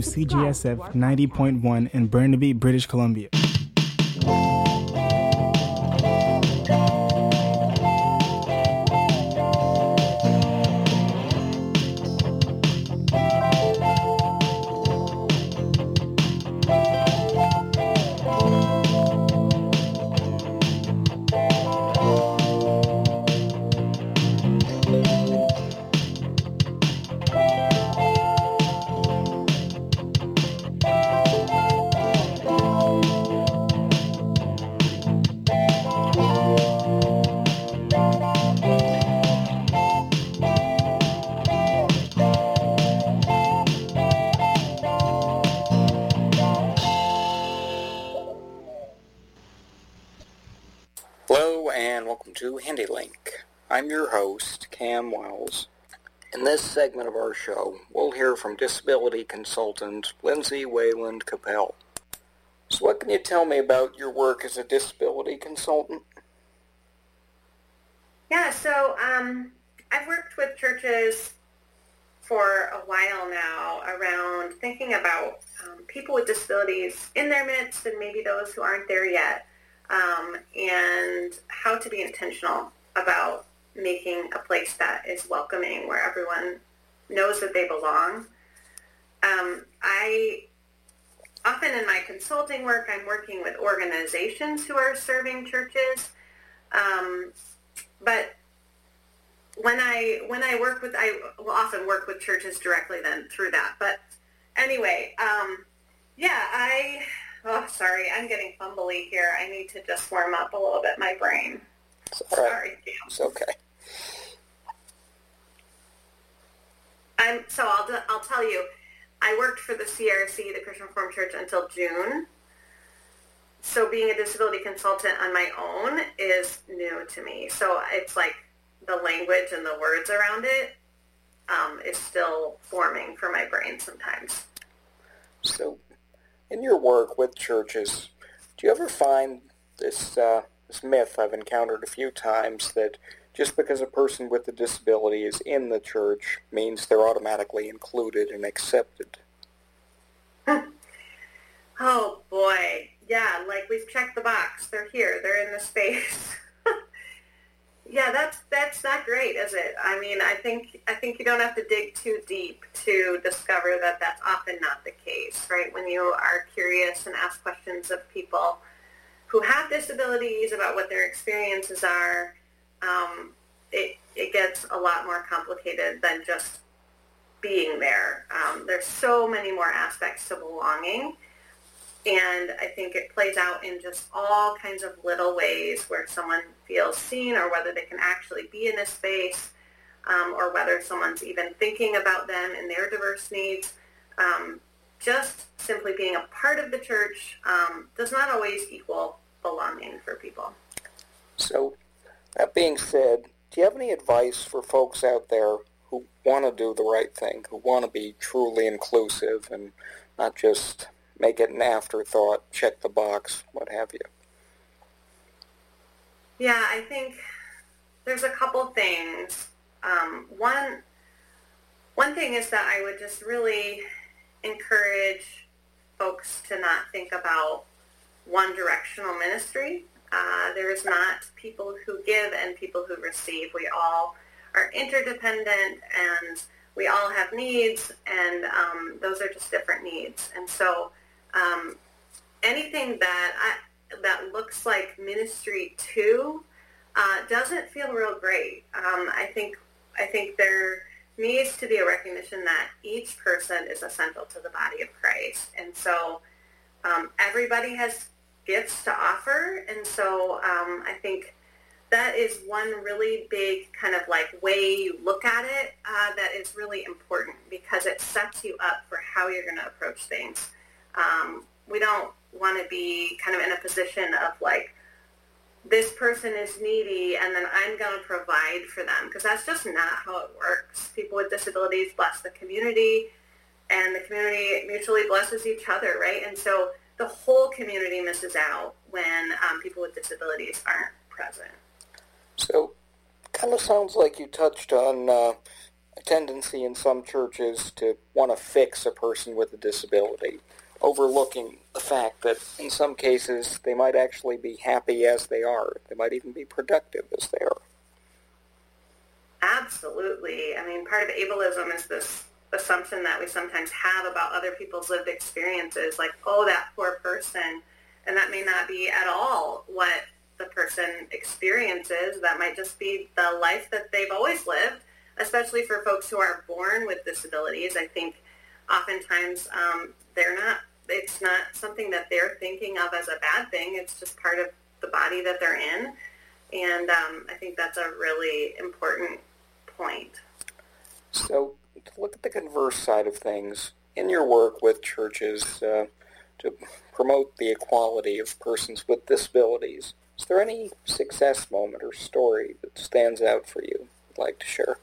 CGSF 90.1 in Burnaby, British Columbia. Hello and welcome to HandyLink. I'm your host, Cam Wells. In this segment of our show, we'll hear from disability consultant Lindsay Wayland Capel. So what can you tell me about your work as a disability consultant? Yeah, so I've worked with churches for a while now around thinking about people with disabilities in their midst and maybe those who aren't there yet. And how to be intentional about making a place that is welcoming, where everyone knows that they belong. I often in my consulting work, I'm working with organizations who are serving churches. But when I work with, I will often work with churches directly then through that. But anyway, oh, sorry, I'm getting fumbly here. I need to just warm up a little bit my brain. Sorry. It's okay. So I'll tell you, I worked for the CRC, the Christian Reformed Church, until June. So being a disability consultant on my own is new to me. So it's like the language and the words around it is still forming for my brain sometimes. So in your work with churches, do you ever find this myth I've encountered a few times that just because a person with a disability is in the church means they're automatically included and accepted? Oh, boy. Yeah, like we've checked the box. They're here. They're in the space. Yeah, that's not great, is it? I mean, I think you don't have to dig too deep to discover that that's often not the case, right? When you are curious and ask questions of people who have disabilities about what their experiences are, it gets a lot more complicated than just being there. There's so many more aspects to belonging. And I think it plays out in just all kinds of little ways where someone feels seen, or whether they can actually be in a space, or whether someone's even thinking about them and their diverse needs. Just simply being a part of the church does not always equal belonging for people. So, that being said, do you have any advice for folks out there who want to do the right thing, who want to be truly inclusive and not just make it an afterthought, check the box, what have you? Yeah, I think there's a couple things. One thing is that I would just really encourage folks to not think about one-directional ministry. There is not people who give and people who receive. We all are interdependent, and we all have needs, and those are just different needs. And so anything that looks like ministry too doesn't feel real great. I think there needs to be a recognition that each person is essential to the body of Christ, and so everybody has gifts to offer, and so I think that is one really big kind of like way you look at it that is really important, because it sets you up for how you're going to approach things. We don't want to be kind of in a position of like, this person is needy and then I'm going to provide for them, because that's just not how it works. People with disabilities bless the community, and the community mutually blesses each other, right? And so the whole community misses out when people with disabilities aren't present. So, kind of sounds like you touched on a tendency in some churches to want to fix a person with a disability, overlooking the fact that in some cases they might actually be happy as they are. They might even be productive as they are. Absolutely. I mean, part of ableism is this assumption that we sometimes have about other people's lived experiences, like, oh, that poor person. And that may not be at all what the person experiences. That might just be the life that they've always lived, especially for folks who are born with disabilities. I think oftentimes it's not something that they're thinking of as a bad thing. It's just part of the body that they're in. And I think that's a really important point. So to look at the converse side of things, in your work with churches to promote the equality of persons with disabilities, is there any success moment or story that stands out for you you'd like to share?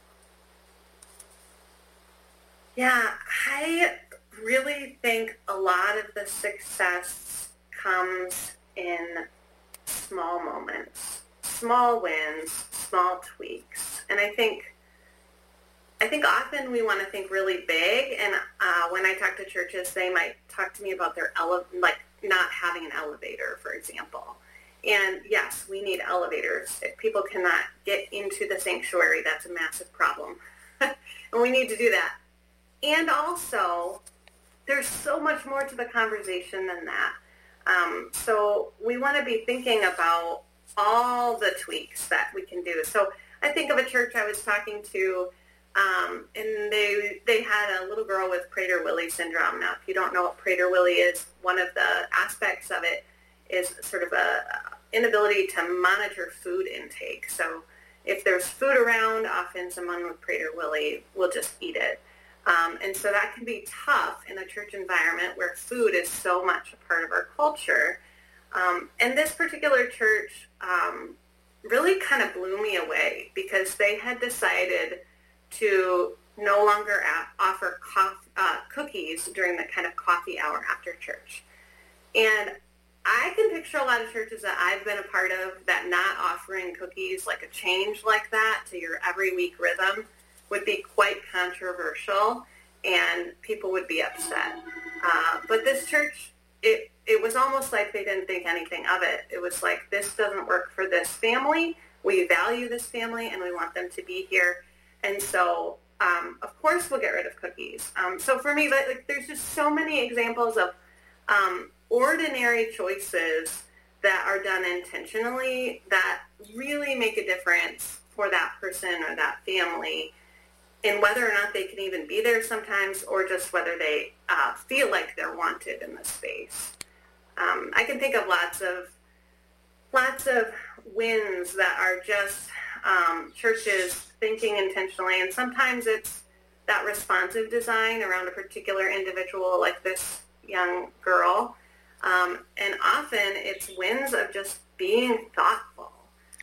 Yeah, I really think a lot of the success comes in small moments, small wins, small tweaks. And I think often we want to think really big, and when I talk to churches, they might talk to me about their not having an elevator, for example. And yes, we need elevators. If people cannot get into the sanctuary, that's a massive problem. And we need to do that. And also, there's so much more to the conversation than that. So we want to be thinking about all the tweaks that we can do. So I think of a church I was talking to, and they had a little girl with Prader-Willi syndrome. Now, if you don't know what Prader-Willi is, one of the aspects of it is sort of a inability to monitor food intake. So if there's food around, often someone with Prader-Willi will just eat it. And so that can be tough in a church environment where food is so much a part of our culture. And this particular church really kind of blew me away because they had decided to no longer offer cookies during the kind of coffee hour after church. And I can picture a lot of churches that I've been a part of that not offering cookies, like a change like that to your every week rhythm, would be quite controversial, and people would be upset. But this church, it was almost like they didn't think anything of it. It was like, this doesn't work for this family. We value this family, and we want them to be here. And so, of course, we'll get rid of cookies. So for me, there's just so many examples of ordinary choices that are done intentionally that really make a difference for that person or that family, in whether or not they can even be there sometimes, or just whether they feel like they're wanted in the space. I can think of lots of wins that are just churches thinking intentionally, and sometimes it's that responsive design around a particular individual, like this young girl, and often it's wins of just being thoughtful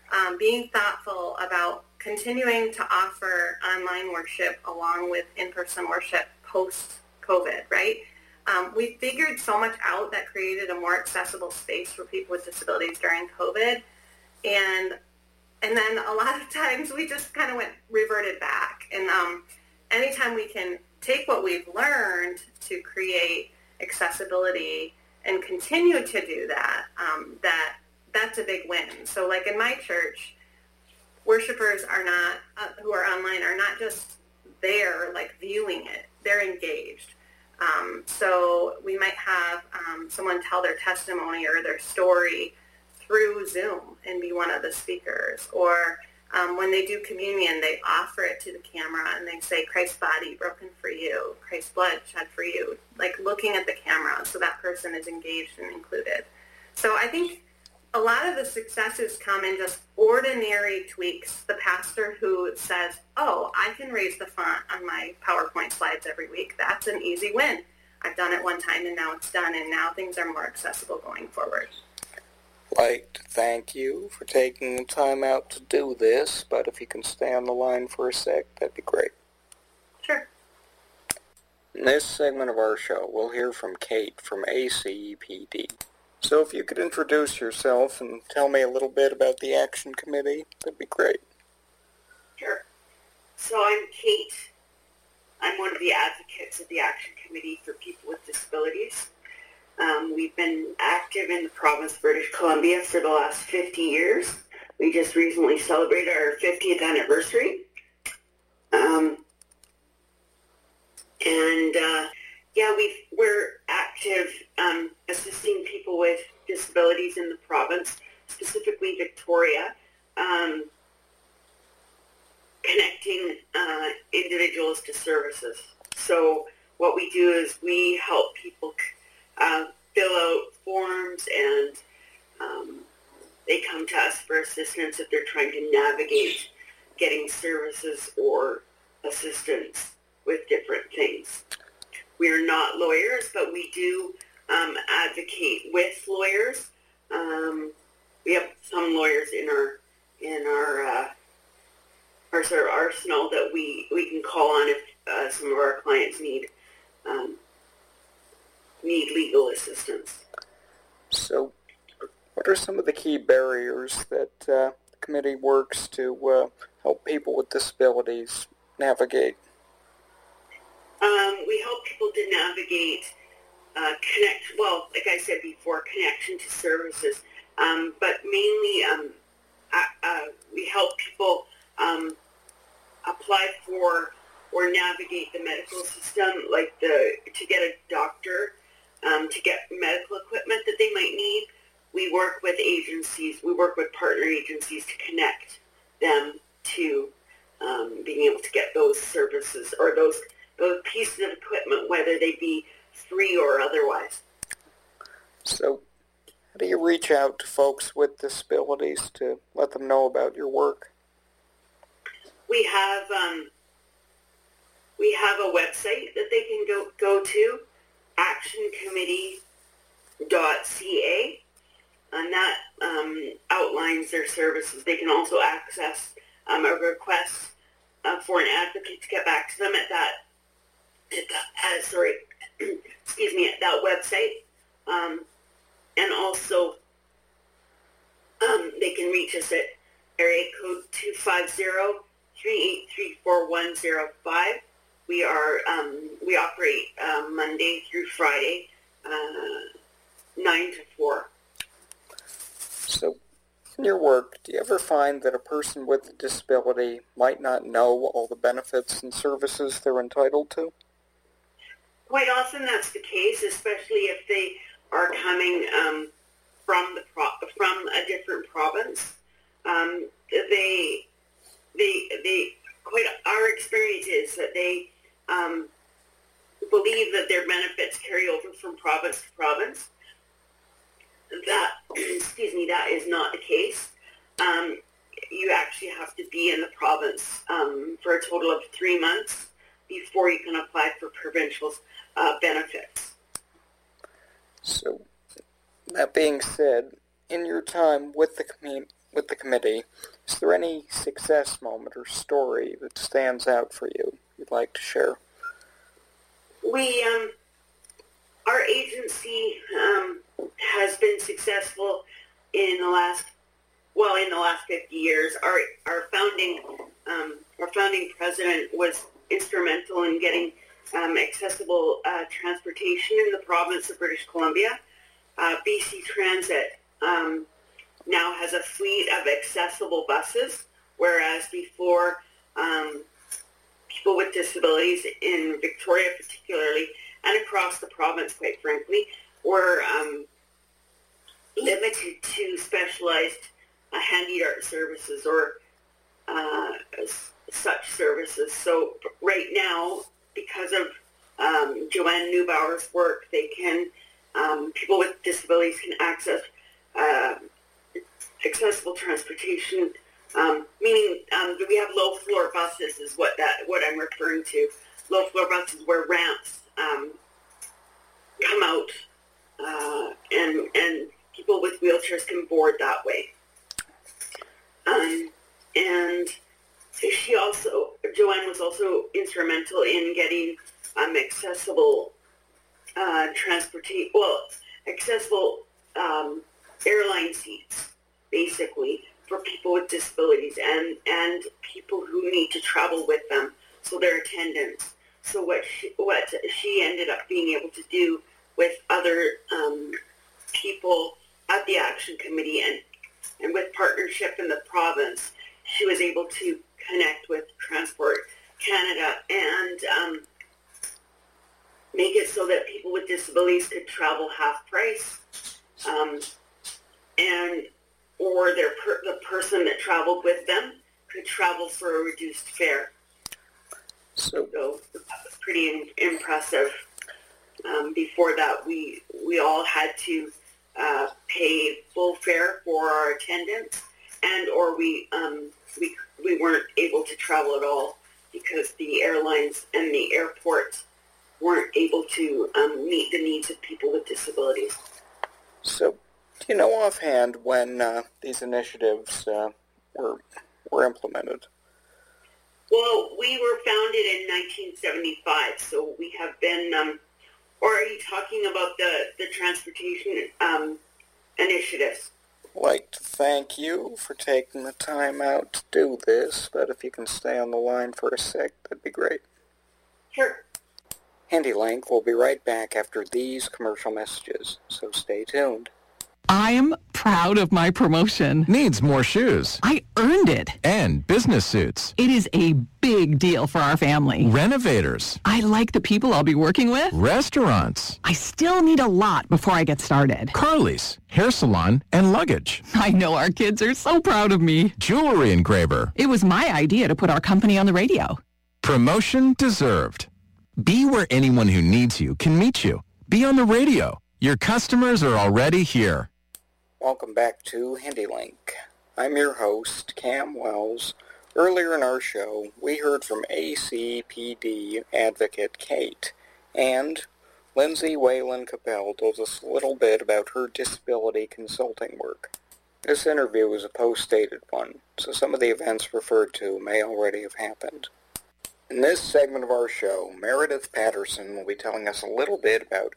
about continuing to offer online worship along with in-person worship post-COVID, right? We figured so much out that created a more accessible space for people with disabilities during COVID. And then a lot of times we just kind of reverted back. And anytime we can take what we've learned to create accessibility and continue to do that, that's a big win. So like in my church, worshipers are not, who are online, are not just there like viewing it. They're engaged. So we might have someone tell their testimony or their story through Zoom and be one of the speakers. Or when they do communion, they offer it to the camera and they say, Christ's body broken for you, Christ's blood shed for you, like looking at the camera so that person is engaged and included. So I think a lot of the successes come in just ordinary tweaks. The pastor who says, oh, I can raise the font on my PowerPoint slides every week. That's an easy win. I've done it one time and now it's done, and now things are more accessible going forward. I'd like to thank you for taking the time out to do this, but if you can stay on the line for a sec, that'd be great. Sure. In this segment of our show, we'll hear from Kate from ACEPD. So if you could introduce yourself and tell me a little bit about the Action Committee, that'd be great. Sure. So I'm Kate. I'm one of the advocates of the Action Committee for People with Disabilities. We've been active in the province of British Columbia for the last 50 years. We just recently celebrated our 50th anniversary. We're active assisting people with disabilities in the province, specifically Victoria, connecting individuals to services. So what we do is we help people fill out forms, and they come to us for assistance if they're trying to navigate getting services or assistance with different things. We are not lawyers, but we do advocate with lawyers. We have some lawyers in our sort of arsenal that we can call on if some of our clients need legal assistance. So, what are some of the key barriers that the committee works to help people with disabilities navigate? We help people to navigate, like I said before, connection to services, but mainly we help people apply for or navigate the medical system, like to get a doctor, to get medical equipment that they might need. We work with agencies, we work with partner agencies to connect them to being able to get those services or those pieces of equipment, whether they be free or otherwise. So, how do you reach out to folks with disabilities to let them know about your work? We have a website that they can go to, actioncommittee.ca, and that outlines their services. They can also access a request for an advocate to get back to them at that website, and also they can reach us at area code 250-383-4105. We operate Monday through Friday, 9 to 4. So, in your work, do you ever find that a person with a disability might not know all the benefits and services they're entitled to? Quite often that's the case, especially if they are coming from a different province. Our experience is that they believe that their benefits carry over from province to province. That is not the case. You actually have to be in the province for a total of 3 months before you can apply for provincial benefits. So, that being said, in your time with the committee, is there any success moment or story that stands out for you you'd like to share? Our agency has been successful in the last 50 years. Our founding president was instrumental in getting accessible transportation in the province of British Columbia. BC Transit now has a fleet of accessible buses, whereas before people with disabilities in Victoria particularly, and across the province quite frankly, were limited to specialized handy art services or such services. So right now, because of Joanne Neubauer's work, they can people with disabilities can access accessible transportation, meaning we have low floor buses is what I'm referring to. Low floor buses where ramps come out and people with wheelchairs can board that way. And Joanne was also instrumental in getting accessible accessible airline seats, basically, for people with disabilities and people who need to travel with them, so their attendants. So what she ended up being able to do with other people at the Action Committee and with partnership in the province, she was able to connect with Transport Canada and make it so that people with disabilities could travel half price, or the person that traveled with them could travel for a reduced fare. So that was pretty impressive. Before that, we all had to pay full fare for our attendance, or we weren't able to travel at all because the airlines and the airport weren't able to meet the needs of people with disabilities. So, do you know offhand when these initiatives were implemented? Well, we were founded in 1975, so we have been, or are you talking about the transportation initiatives? I'd like to thank you for taking the time out to do this, but if you can stay on the line for a sec, that'd be great. Sure. HandyLink will be right back after these commercial messages, so stay tuned. I'm proud of my promotion. Needs more shoes. I earned it. And business suits. It is a big deal for our family. Renovators. I like the people I'll be working with. Restaurants. I still need a lot before I get started. Carly's. Hair salon and luggage. I know our kids are so proud of me. Jewelry engraver. It was my idea to put our company on the radio. Promotion deserved. Be where anyone who needs you can meet you. Be on the radio. Your customers are already here. Welcome back to HandyLink. I'm your host, Cam Wells. Earlier in our show, we heard from ACPD advocate Kate, and Lindsay Whalen Capel told us a little bit about her disability consulting work. This interview is a post-dated one, so some of the events referred to may already have happened. In this segment of our show, Meredith Patterson will be telling us a little bit about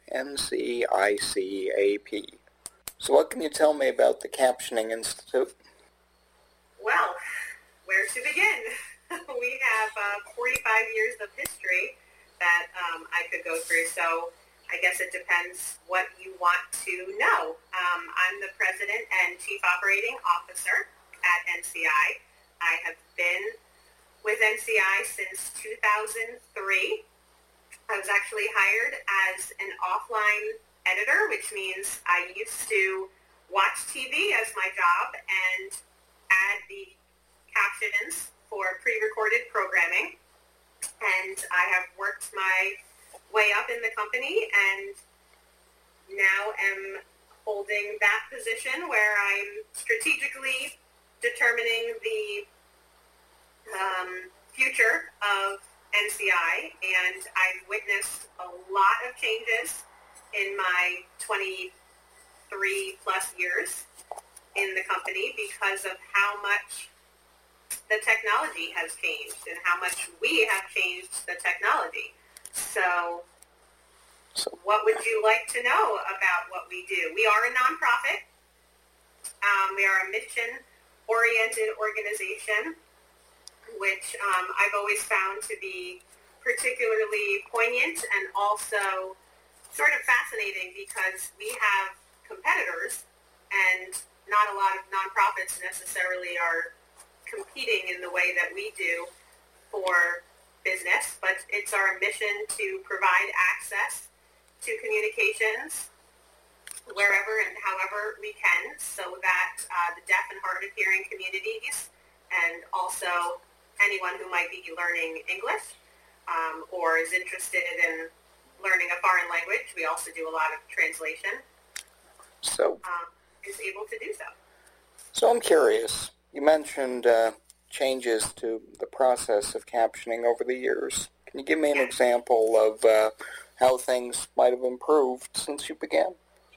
NCICAP. So what can you tell me about the Captioning Institute? Well, where to begin? We have 45 years of history that I could go through, so I guess it depends what you want to know. I'm the President and Chief Operating Officer at NCI. I have been with NCI since 2003. I was actually hired as an offline editor, which means I used to watch TV as my job and add the captions for pre-recorded programming. And I have worked my way up in the company and now am holding that position where I'm strategically determining the future of NCI, and I've witnessed a lot of changes in my 23 plus years in the company because of how much the technology has changed and how much we have changed the technology. So what would you like to know about what we do? We are a nonprofit. We are a mission-oriented organization, which I've always found to be particularly poignant and also sort of fascinating because we have competitors and not a lot of nonprofits necessarily are competing in the way that we do for business, but it's our mission to provide access to communications wherever and however we can so that the deaf and hard of hearing communities and also anyone who might be learning English or is interested in learning a foreign language, we also do a lot of translation, is able to do so. So I'm curious, you mentioned changes to the process of captioning over the years. Can you give me an example of how things might have improved since you began?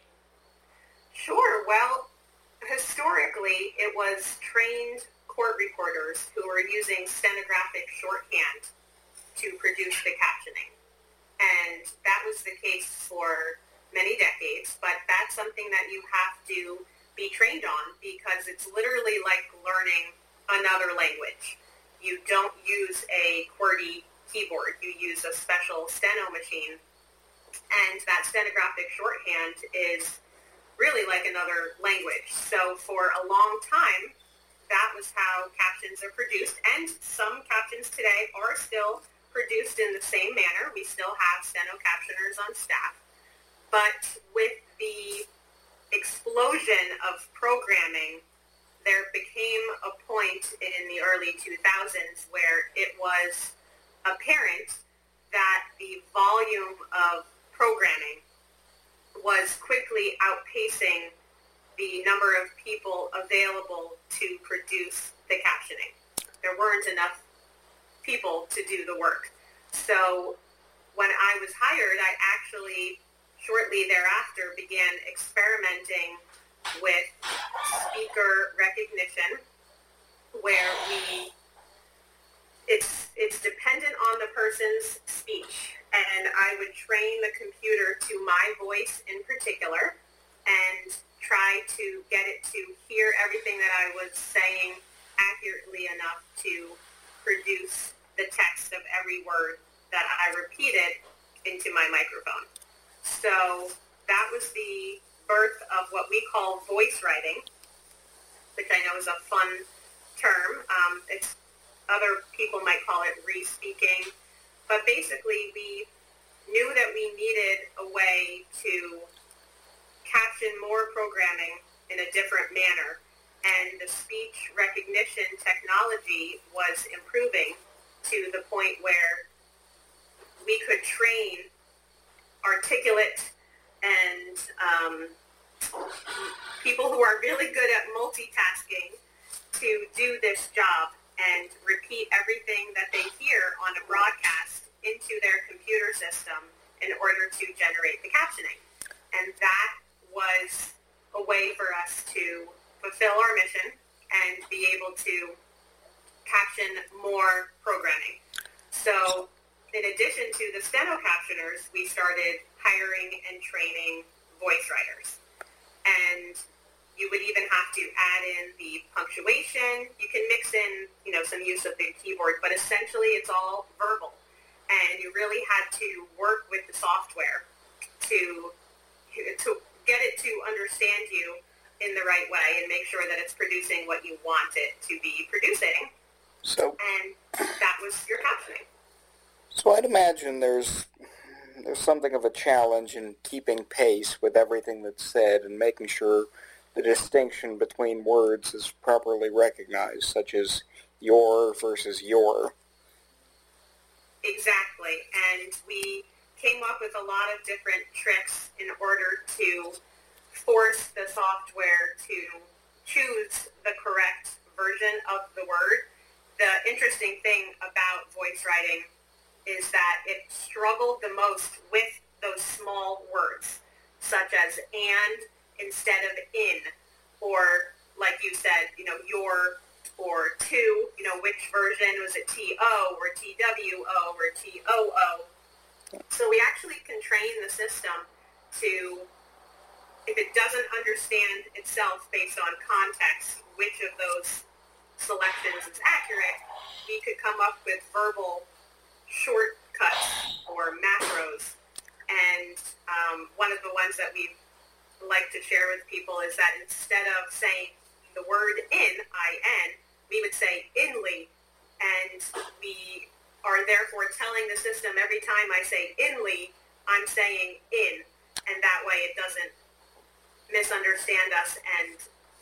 Sure. Well, historically, it was trained court reporters who were using stenographic shorthand to produce the captioning. And that was the case for many decades, but that's something that you have to be trained on, because it's literally like learning another language. You don't use a QWERTY keyboard. You use a special steno machine, and that stenographic shorthand is really like another language. So for a long time, that was how captions are produced, and some captions today are still produced in the same manner. We still have steno captioners on staff. But with the explosion of programming, there became a point in the early 2000s where it was apparent that the volume of programming was quickly outpacing the number of people available to produce the captioning. There weren't enough people to do the work. So when I was hired, I actually shortly thereafter began experimenting with speaker recognition, where it's dependent on the person's speech, and I would train the computer to my voice in particular and try to get it to hear everything that I was saying accurately enough to produce the text of every word that I repeated into my microphone. So that was the birth of what we call voice writing, which I know is a fun term. Other people might call it re-speaking. But basically, we knew that we needed a way to caption more programming in a different manner. And the speech recognition technology was improving to the point where we could train articulate and people who are really good at multitasking to do this job and repeat everything that they hear on a broadcast into their computer system in order to generate the captioning. And that was a way for us to fulfill our mission and be able to caption more programming. So in addition to the steno captioners, we started hiring and training voice writers. And you would even have to add in the punctuation. You can mix in, some use of the keyboard, but essentially it's all verbal. And you really had to work with the software to get it to understand you in the right way and make sure that it's producing what you want it to be producing. And that was your captioning. So I'd imagine there's something of a challenge in keeping pace with everything that's said and making sure the distinction between words is properly recognized, such as your versus your. Exactly. And we came up with a lot of different tricks in order to force the software to choose the correct version of the word. The interesting thing about voice writing is that it struggled the most with those small words, such as and instead of in, or like you said, your or to, which version was it, T-O or T-W-O or T-O-O. So we actually can train the system to, if it doesn't understand itself based on context, which of those selections is accurate, we could come up with verbal shortcuts or macros. And one of the ones that we like to share with people is that instead of saying the word in, I-N, we would say inly. And we are therefore telling the system every time I say inly, I'm saying in. And that way it doesn't misunderstand us and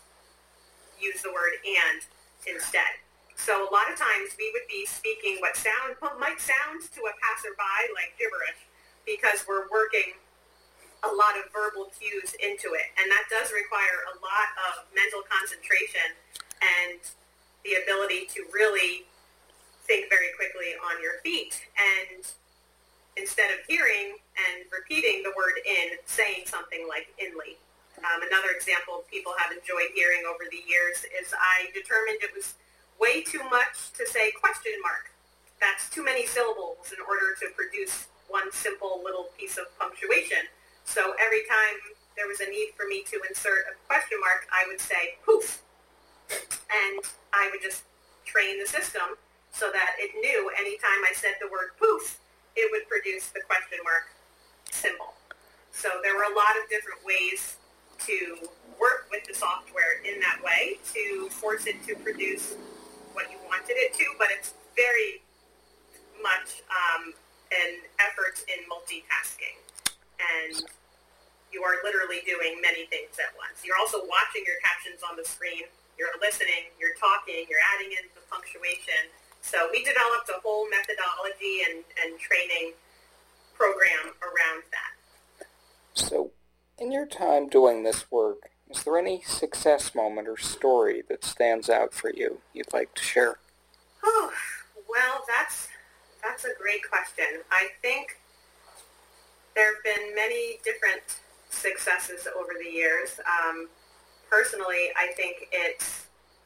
use the word and instead. So a lot of times we would be speaking what might sound to a passerby like gibberish, because we're working a lot of verbal cues into it. And that does require a lot of mental concentration and the ability to really think very quickly on your feet. And instead of hearing and repeating the word in, saying something like inly. Another example people have enjoyed hearing over the years is I determined it was way too much to say question mark. That's too many syllables in order to produce one simple little piece of punctuation. So every time there was a need for me to insert a question mark, I would say poof. And I would just train the system so that it knew anytime I said the word poof, it would produce the question mark symbol. So there were a lot of different ways to work with the software in that way to force it to produce what you wanted it to, but it's very much an effort in multitasking. And you are literally doing many things at once. You're also watching your captions on the screen. You're listening, you're talking, you're adding in the punctuation. So we developed a whole methodology and training program around that. So, in your time doing this work, is there any success moment or story that stands out for you you'd like to share? Oh, well, that's a great question. I think there have been many different successes over the years. Personally, I think it's...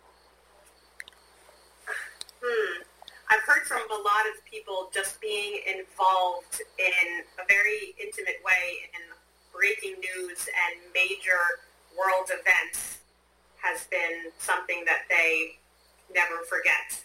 I've heard from a lot of people just being involved in a very intimate way in breaking news and major world events has been something that they never forget.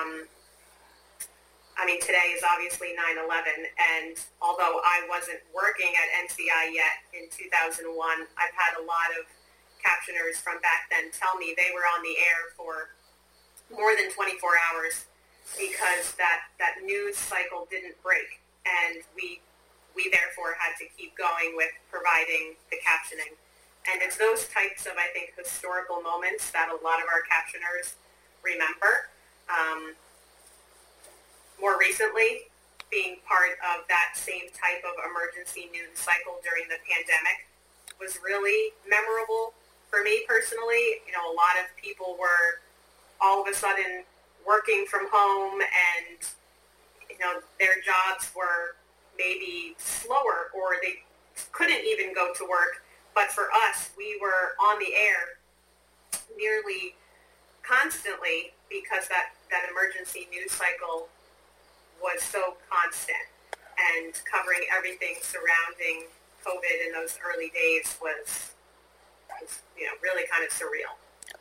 I mean, today is obviously 9/11, and although I wasn't working at NCI yet in 2001, I've had a lot of captioners from back then tell me they were on the air for more than 24 hours because that news cycle didn't break, and we therefore had to keep going with providing the captioning. And it's those types of, I think, historical moments that a lot of our captioners remember. More recently, being part of that same type of emergency news cycle during the pandemic was really memorable for me personally. You know, a lot of people were all of a sudden working from home and, you know, their jobs were maybe slower or they couldn't even go to work. But for us, we were on the air nearly constantly because that emergency news cycle was so constant, and covering everything surrounding COVID in those early days was you know, really kind of surreal.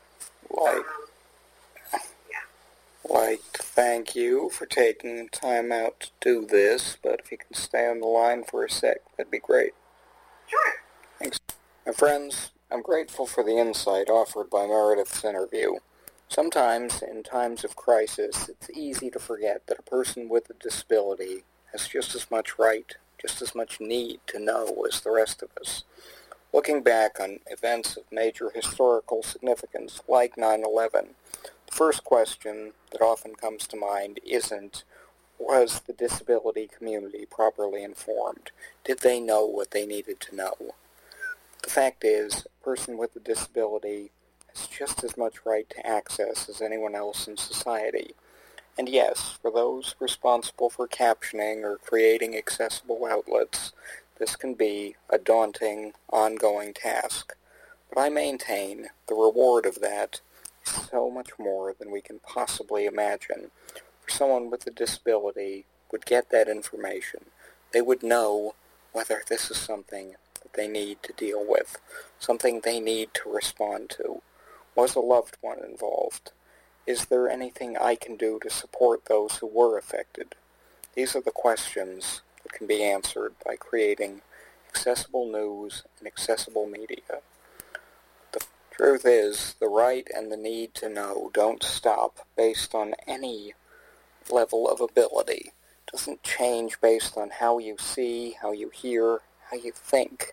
Like to thank you for taking the time out to do this, but if you can stay on the line for a sec, that'd be great. Sure. Thanks. My friends, I'm grateful for the insight offered by Meredith's interview. Sometimes, in times of crisis, it's easy to forget that a person with a disability has just as much right, just as much need to know as the rest of us. Looking back on events of major historical significance like 9/11, the first question that often comes to mind isn't, was the disability community properly informed? Did they know what they needed to know? The fact is, a person with a disability has just as much right to access as anyone else in society. And yes, for those responsible for captioning or creating accessible outlets, this can be a daunting, ongoing task. But I maintain the reward of that is so much more than we can possibly imagine. For someone with a disability would get that information. They would know whether this is something that they need to deal with, something they need to respond to. Was a loved one involved? Is there anything I can do to support those who were affected? These are the questions that can be answered by creating accessible news and accessible media. The truth is, the right and the need to know don't stop based on any level of ability. It doesn't change based on how you see, how you hear, how you think.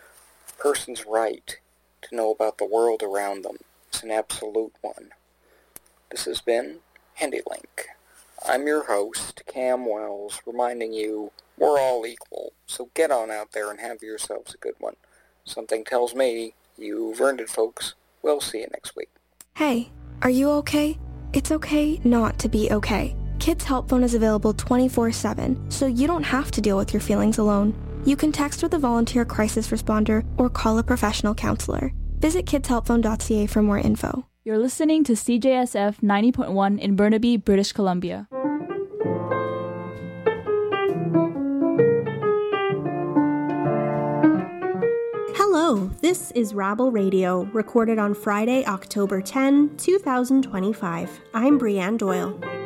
A person's right to know about the world around them is an absolute one. This has been HandyLink. I'm your host, Cam Wells, reminding you we're all equal, so get on out there and have yourselves a good one. Something tells me you've earned it, folks. We'll see you next week. Hey, are you okay? It's okay not to be okay. Kids Help Phone is available 24/7, so you don't have to deal with your feelings alone. You can text with a volunteer crisis responder or call a professional counselor. Visit kidshelpphone.ca for more info. You're listening to CJSF 90.1 in Burnaby, British Columbia. Hello, Hello, this is Rabble Radio, recorded on Friday, October 10, 2025. I'm Brianne Doyle.